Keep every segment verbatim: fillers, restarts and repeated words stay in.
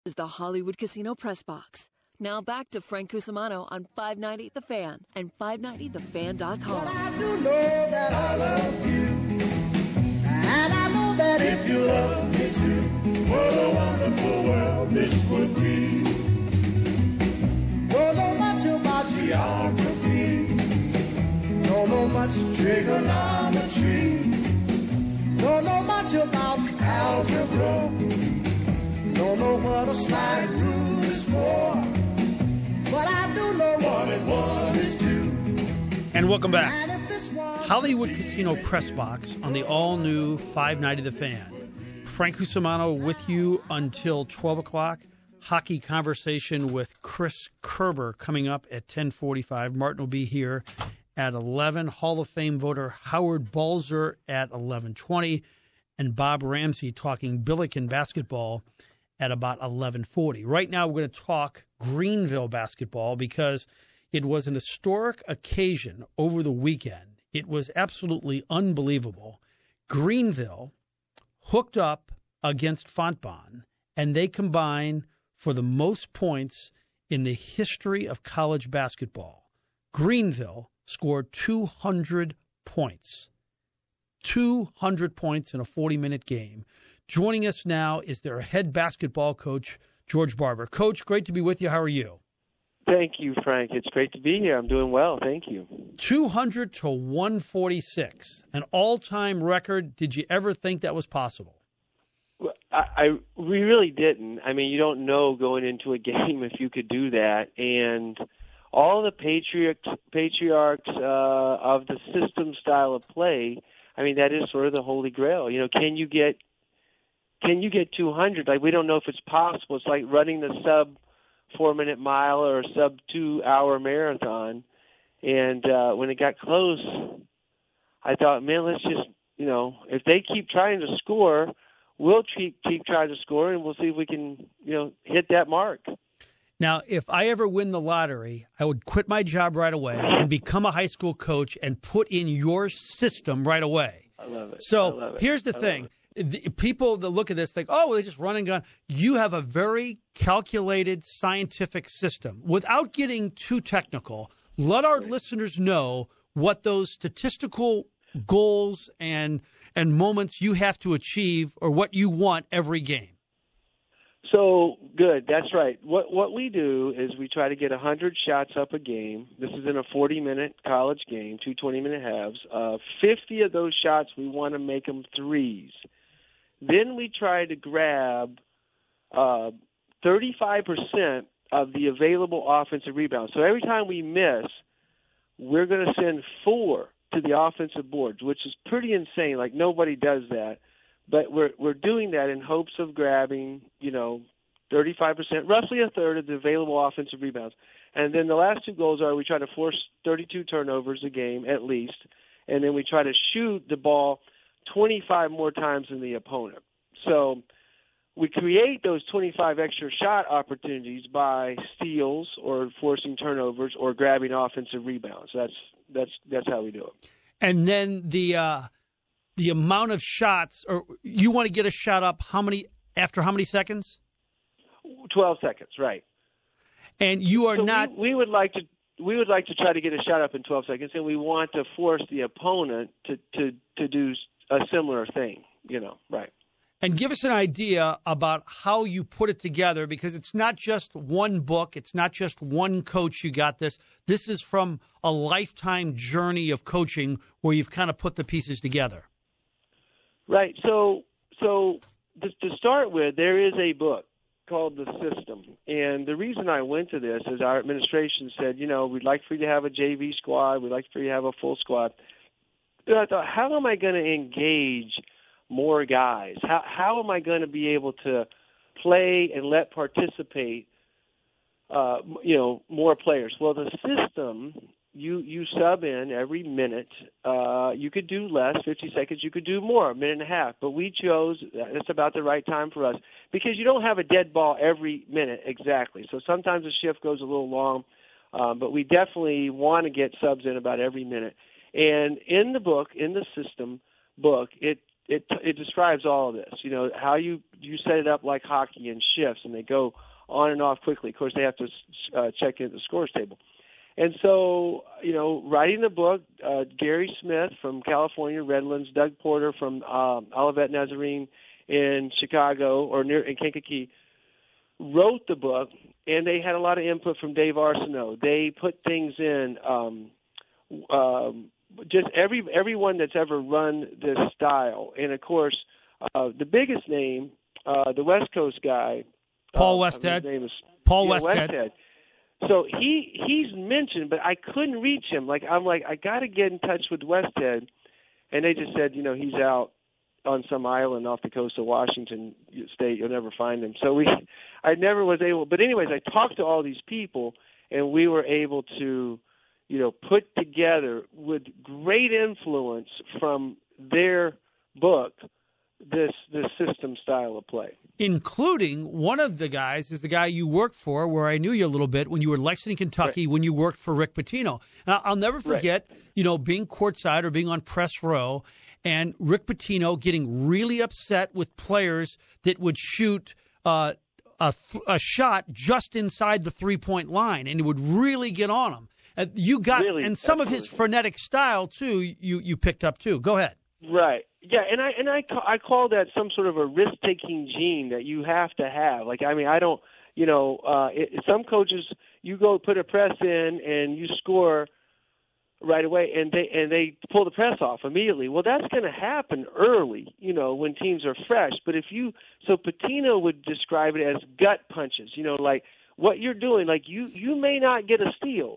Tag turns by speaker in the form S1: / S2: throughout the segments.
S1: Is the Hollywood Casino Press Box. Now back to Frank Cusimano on five ninety The Fan and five ninety the fan dot com.
S2: Well, I do know that I love you, and I know that if you love me too, what a wonderful world this would be. Don't know much about geography, don't know much trigonometry, don't know much about algebra, don't know what a slide rule is for, but I do know one and one is two.
S3: And welcome back. Hollywood Casino Press Box on the all-new five ninety The Fan. Frank Cusimano with you until twelve o'clock. Hockey conversation with Chris Kerber coming up at ten forty-five. Martin will be here at eleven. Hall of Fame voter Howard Balzer at eleven twenty. And Bob Ramsey talking Billiken basketball at about eleven forty. Right now we're going to talk Greenville basketball because it was an historic occasion over the weekend. It was absolutely unbelievable. Greenville hooked up against Fontbonne, and they combined for the most points in the history of college basketball. Greenville scored two hundred points. two hundred points in a forty-minute game. Joining us now is their head basketball coach, George Barber. Coach, great to be with you. How are you?
S4: Thank you, Frank. It's great to be here. I'm doing well. Thank you.
S3: two hundred to one forty-six, an all-time record. Did you ever think that was possible?
S4: Well, I, I we really didn't. I mean, you don't know going into a game if you could do that. And all the patriarchs, patriarchs uh, of the system style of play, I mean, that is sort of the holy grail. You know, can you get can you get two hundred? Like, we don't know if it's possible. It's like running the sub four-minute mile or a sub-two-hour marathon. And uh, when it got close, I thought, man, let's just, you know, if they keep trying to score, we'll keep, keep trying to score, and we'll see if we can, you know, hit that mark.
S3: Now, if I ever win the lottery, I would quit my job right away and become a high school coach and put in your system right away.
S4: I love it.
S3: So
S4: I love it.
S3: here's the
S4: I
S3: thing. The people that look at this think, oh, well, they just run and gun. You have a very calculated scientific system. Without getting too technical, let our listeners know what those statistical goals and and moments you have to achieve or what you want every game.
S4: So, good. That's right. What what we do is we try to get one hundred shots up a game. This is in a forty-minute college game, two twenty-minute halves. Uh, fifty of those shots, we want to make them threes. Then we try to grab uh, thirty-five percent of the available offensive rebounds. So every time we miss, we're going to send four to the offensive boards, which is pretty insane. Like, nobody does that. But we're we're doing that in hopes of grabbing, you know, thirty-five percent, roughly a third of the available offensive rebounds. And then the last two goals are we try to force thirty-two turnovers a game at least, and then we try to shoot the ball twenty-five more times than the opponent. So we create those twenty-five extra shot opportunities by steals or forcing turnovers or grabbing offensive rebounds. That's that's that's how we do it.
S3: And then the uh, the amount of shots, or you want to get a shot up how many after how many seconds?
S4: Twelve seconds, right?
S3: And you are
S4: so
S3: not.
S4: We, we would like to. We would like to try to get a shot up in twelve seconds, and we want to force the opponent to, to, to do a similar thing, you know, right.
S3: And give us an idea about how you put it together, because it's not just one book. It's not just one coach you got this. This is from a lifetime journey of coaching where you've kind of put the pieces together.
S4: Right. So, so to, to start with, there is a book called The System. And the reason I went to this is our administration said, you know, we'd like for you to have a J V squad. We'd like for you to have a full squad. And I thought, how am I going to engage more guys? How how am I going to be able to play and let participate, uh, you know, more players? Well, the system, you you sub in every minute. Uh, you could do less, fifty seconds. You could do more, a minute and a half. But we chose, it's about the right time for us, because you don't have a dead ball every minute exactly. So sometimes the shift goes a little long, um, but we definitely want to get subs in about every minute. And in the book, in the system book, it it it describes all of this. You know, how you you set it up like hockey in shifts, and they go on and off quickly. Of course, they have to uh, check in at the scores table. And so, you know, writing the book, uh, Gary Smith from California, Redlands, Doug Porter from um, Olivet Nazarene in Chicago or near in Kankakee, wrote the book, and they had a lot of input from Dave Arsenault. They put things in. Um, um, just every everyone that's ever run this style, and of course, uh, the biggest name, uh, the West Coast guy,
S3: Paul
S4: uh,
S3: Westhead.
S4: His name is
S3: Paul
S4: yeah,
S3: Westhead.
S4: Westhead. So he he's mentioned, but I couldn't reach him. Like I'm like I got to get in touch with Westhead, and they just said, you know, he's out on some island off the coast of Washington State. You'll never find him. So we, I never was able. But anyways, I talked to all these people, and we were able to, you know, put together with great influence from their book this this system style of play.
S3: Including one of the guys is the guy you worked for, where I knew you a little bit when you were in Lexington, Kentucky, right. when you worked for Rick Pitino. And I'll never forget, right. you know, being courtside or being on press row, and Rick Pitino getting really upset with players that would shoot uh, a, a shot just inside the three-point line, and he would really get on them. Uh, you got,
S4: really?
S3: and some
S4: Absolutely.
S3: of his frenetic style too. You you picked up too. Go ahead.
S4: Right. Yeah, and I and I I call that some sort of a risk-taking gene that you have to have. Like, I mean, I don't, you know, uh, it, some coaches, you go put a press in and you score right away, and they and they pull the press off immediately. Well, that's going to happen early, you know, when teams are fresh. But if you, so Pitino would describe it as gut punches. You know, like what you're doing, like you you may not get a steal.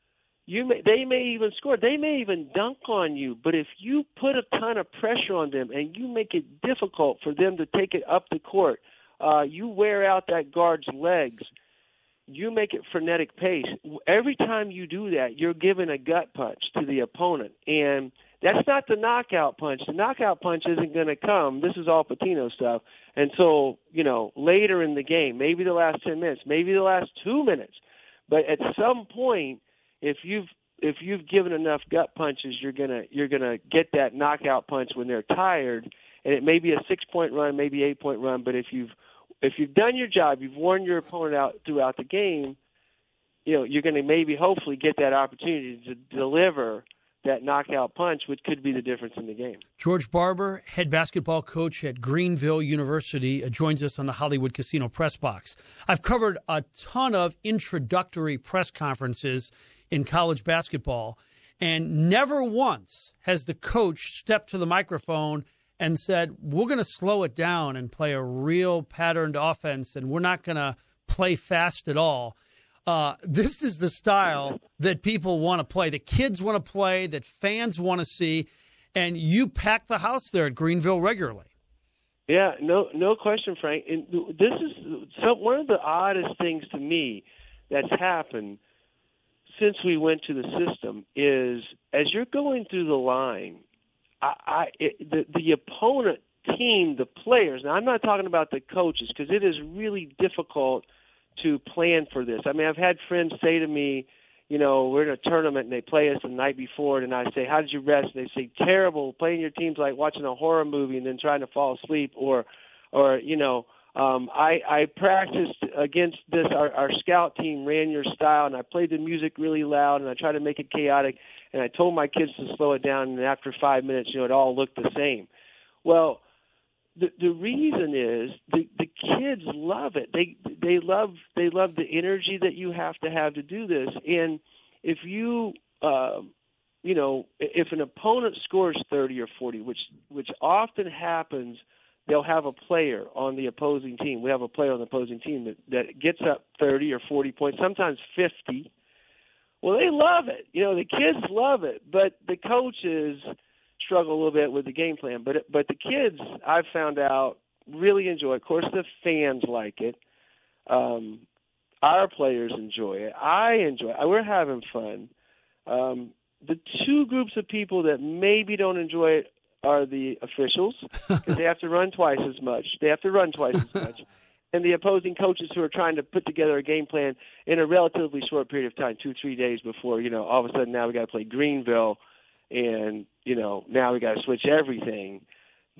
S4: You may, they may even score. They may even dunk on you. But if you put a ton of pressure on them and you make it difficult for them to take it up the court, uh, you wear out that guard's legs. You make it frenetic pace. Every time you do that, you're giving a gut punch to the opponent. And that's not the knockout punch. The knockout punch isn't going to come. This is all Pitino stuff. And so, you know, later in the game, maybe the last ten minutes, maybe the last two minutes. But at some point, If you've if you've given enough gut punches, you're gonna you're gonna get that knockout punch when they're tired, and it may be a six point run, maybe eight point run. But if you've if you've done your job, you've worn your opponent out throughout the game, you know you're gonna maybe hopefully get that opportunity to deliver that knockout punch, which could be the difference in the game.
S3: George Barber, head basketball coach at Greenville University, uh, joins us on the Hollywood Casino Press Box. I've covered a ton of introductory press conferences in college basketball, and never once has the coach stepped to the microphone and said, we're going to slow it down and play a real patterned offense, and we're not going to play fast at all. Uh, this is the style that people want to play, that kids want to play, that fans want to see, and you pack the house there at Greenville regularly.
S4: Yeah, no, no question, Frank. And this is some, one of the oddest things to me that's happened since we went to the system is as you're going through the line, I, I it, the the opponent team, the players. Now, I'm not talking about the coaches because it is really difficult to plan for this. I mean, I've had friends say to me, you know, we're in a tournament and they play us the night before, and I say, how did you rest? And they say, terrible. Playing your team's like watching a horror movie and then trying to fall asleep, or, or you know, um, I, I practiced against this. Our, our scout team ran your style, and I played the music really loud, and I tried to make it chaotic, and I told my kids to slow it down, and after five minutes, you know, it all looked the same. Well, the the reason is the the kids love it. They they love they love the energy that you have to have to do this. And if you uh, you know if an opponent scores thirty or forty, which which often happens, they'll have a player on the opposing team. We have a player on the opposing team that, that gets up thirty or forty points, sometimes fifty. Well, they love it. You know, the kids love it, but the coaches struggle a little bit with the game plan. But but the kids, I've found out, really enjoy it. Of course, the fans like it. Um, our players enjoy it. I enjoy it. We're having fun. Um, the two groups of people that maybe don't enjoy it are the officials, because they have to run twice as much. They have to run twice as much. And the opposing coaches who are trying to put together a game plan in a relatively short period of time, two, three days before, you know, all of a sudden now we got to play Greenville, and, you know, now we got to switch everything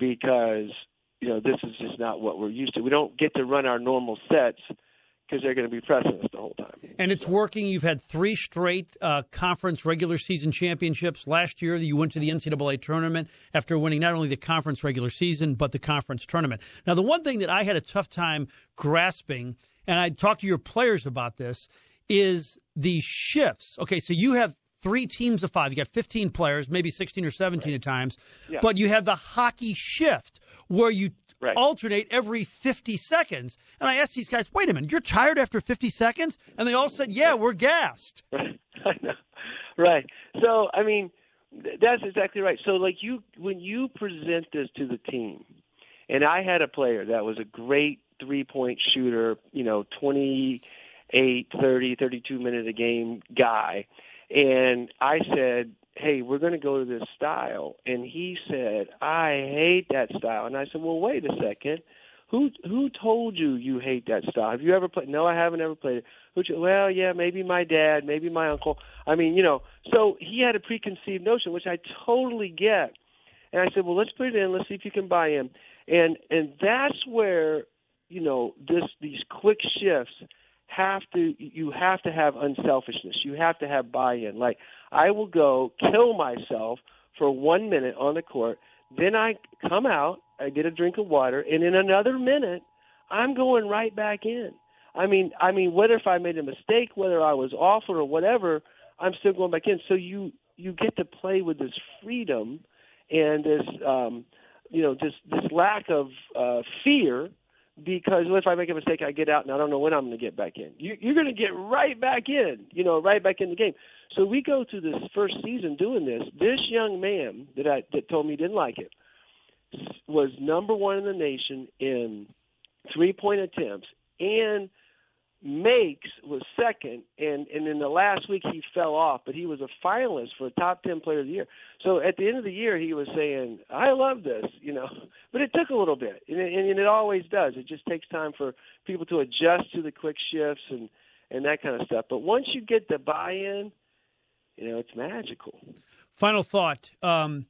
S4: because, you know, this is just not what we're used to. We don't get to run our normal sets because they're going to be pressing us the whole time.
S3: And it's working. You've had three straight uh, conference regular season championships. Last year, you went to the N C double A tournament after winning not only the conference regular season, but the conference tournament. Now, the one thing that I had a tough time grasping, and I talked to your players about this, is the shifts. Okay, so you have three teams of five. You got fifteen players, maybe sixteen or seventeen right. at times, yeah. but you have the hockey shift where you right. alternate every fifty seconds. And I asked these guys, wait a minute, you're tired after fifty seconds? And they all said, yeah, we're gassed.
S4: Right. I know. Right. So, I mean, that's exactly right. So, like, you, when you present this to the team, and I had a player that was a great three-point shooter, you know, twenty-eight, thirty, thirty-two minute a game guy, and I said, hey, we're going to go to this style. And he said, I hate that style. And I said, well, wait a second. Who who told you you hate that style? Have you ever played? No, I haven't ever played it. Who? Well, yeah, maybe my dad, maybe my uncle. I mean, you know, so he had a preconceived notion, which I totally get. And I said, well, let's put it in. Let's see if you can buy in. And and that's where, you know, this these quick shifts have to, you have to have unselfishness. You have to have buy-in. Like, I will go kill myself for one minute on the court. Then I come out, I get a drink of water, and in another minute, I'm going right back in. I mean, I mean, whether if I made a mistake, whether I was awful or whatever, I'm still going back in. So you, you get to play with this freedom and this, um, you know, this, this lack of uh, fear. Because if I make a mistake, I get out, and I don't know when I'm going to get back in. You, you're going to get right back in, you know, right back in the game. So we go through this first season doing this. This young man that I that told me he didn't like it was number one in the nation in three-point attempts, and makes was second, and, and in the last week he fell off, but he was a finalist for a top ten player of the year. So at the end of the year, he was saying, I love this, you know, but it took a little bit, and it, and it always does. It just takes time for people to adjust to the quick shifts and, and that kind of stuff. But once you get the buy-in, you know, it's magical.
S3: Final thought. Um,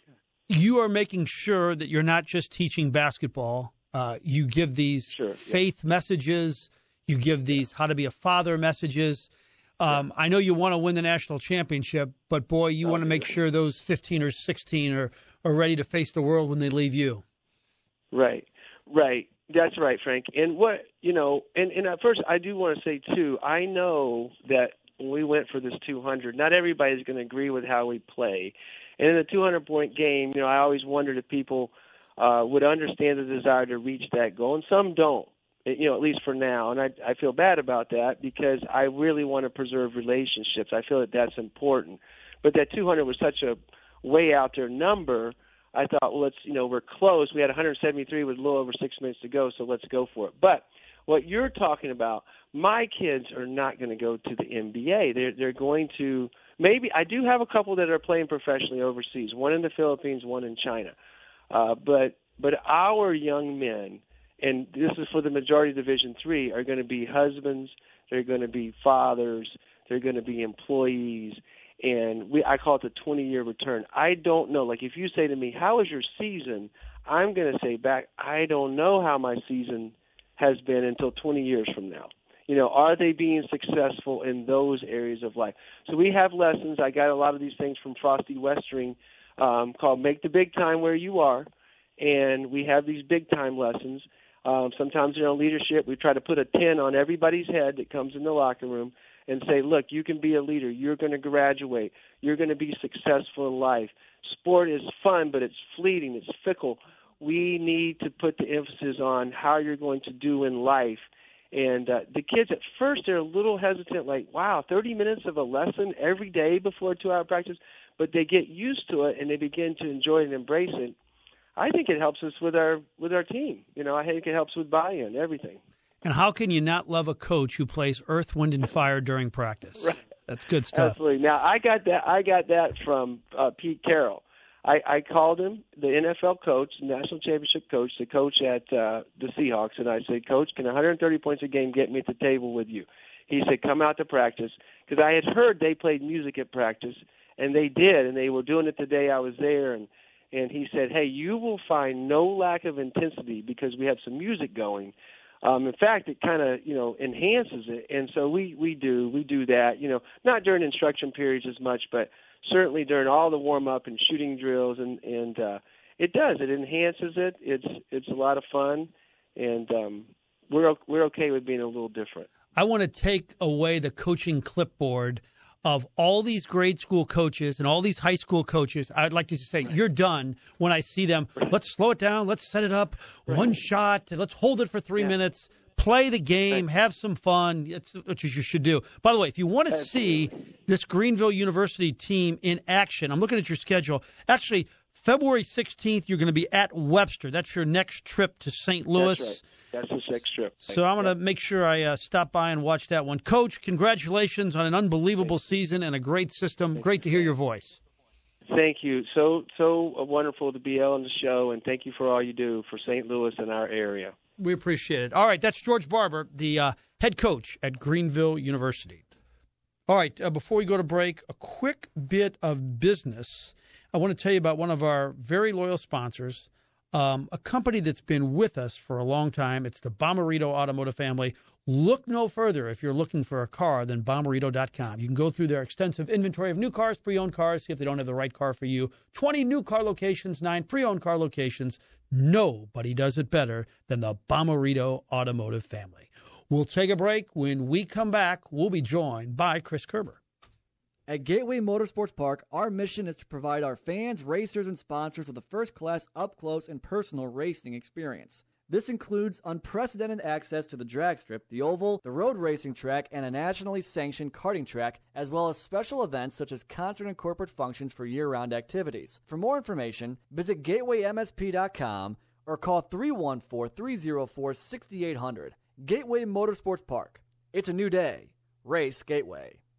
S3: you are making sure that you're not just teaching basketball. Uh, you give these sure, faith yeah. messages. You give these how to be a father messages. Um, I know you want to win the national championship, but, boy, you want to make sure those fifteen or sixteen are, are ready to face the world when they leave you. Right,
S4: right. That's right, Frank. And what, you know, and, and at first I do want to say, too, I know that when we went for this two hundred, not everybody's going to agree with how we play. And in a two hundred point game, you know, I always wondered if people uh, would understand the desire to reach that goal, and some don't. You know, at least for now, and I, I feel bad about that because I really want to preserve relationships. I feel that that's important. But that two hundred was such a way out there number, I thought, well, let's, you know, we're close. We had one hundred seventy-three with a little over six minutes to go, so let's go for it. But what you're talking about, my kids are not going to go to the N B A. They're, they're going to maybe – I do have a couple that are playing professionally overseas, one in the Philippines, one in China. Uh, but but our young men – and this is for the majority of Division three, are going to be husbands, they're going to be fathers, they're going to be employees, and we I call it the twenty-year return. I don't know. Like, if you say to me, how was your season, I'm going to say back, I don't know how my season has been until twenty years from now. You know, are they being successful in those areas of life? So we have lessons. I got a lot of these things from Frosty Westering um, called Make the Big Time Where You Are, and we have these big-time lessons. Um, sometimes in our leadership, we try to put a ten on everybody's head that comes in the locker room and say, look, you can be a leader. You're going to graduate. You're going to be successful in life. Sport is fun, but it's fleeting. It's fickle. We need to put the emphasis on how you're going to do in life. And uh, the kids at first, they're a little hesitant, like, wow, thirty minutes of a lesson every day before a two-hour practice. But they get used to it, and they begin to enjoy it and embrace it. I think it helps us with our with our team. You know, I think it helps with buy-in, everything.
S3: And how can you not love a coach who plays Earth, Wind, and Fire during practice? Right. That's good stuff.
S4: Absolutely. Now, I got that I got that from uh, Pete Carroll. I, I called him, the N F L coach, national championship coach, the coach at uh, the Seahawks, and I said, Coach, can one hundred thirty points a game get me at the table with you? He said, come out to practice, because I had heard they played music at practice, and they did, and they were doing it the day I was there, and and he said, hey, you will find no lack of intensity because we have some music going. Um, in fact, it kind of, you know, enhances it. And so we, we do, we do that, you know, not during instruction periods as much, but certainly during all the warm-up and shooting drills. And, and uh, it does. It enhances it. It's it's a lot of fun. And um, we're, we're okay with being a little different.
S3: I want to take away the coaching clipboard of all these grade school coaches and all these high school coaches. I'd like to say, right. You're done when I see them. Right. Let's slow it down. Let's set it up. Right. One shot. Let's hold it for three yeah. minutes. Play the game. Right. Have some fun. It's what you should do. By the way, if you want to see this Greenville University team in action, I'm looking at your schedule. Actually, February sixteenth, you're going to be at Webster. That's your next trip to Saint Louis.
S4: That's right. That's the next trip.
S3: So I'm going to make sure I uh, stop by and watch that one. Coach, congratulations on an unbelievable season and a great system. Great to hear your voice.
S4: Thank you. So so wonderful to be on the show, and thank you for all you do for Saint Louis and our area.
S3: We appreciate it. All right, that's George Barber, the uh, head coach at Greenville University. All right, uh, before we go to break, a quick bit of business. I want to tell you about one of our very loyal sponsors, Um, a company that's been with us for a long time. It's the Bomarito Automotive family. Look no further if you're looking for a car than Bomarito dot com. You can go through their extensive inventory of new cars, pre-owned cars, see if they don't have the right car for you. twenty new car locations, nine pre-owned car locations. Nobody does it better than the Bomarito Automotive family. We'll take a break. When we come back, we'll be joined by Chris Kerber.
S5: At Gateway Motorsports Park, our mission is to provide our fans, racers, and sponsors with a first-class, up-close, and personal racing experience. This includes unprecedented access to the drag strip, the oval, the road racing track, and a nationally sanctioned karting track, as well as special events such as concert and corporate functions for year-round activities. For more information, visit gateway m s p dot com or call three one four, three zero four, six eight zero zero. Gateway Motorsports Park. It's a new day. Race Gateway.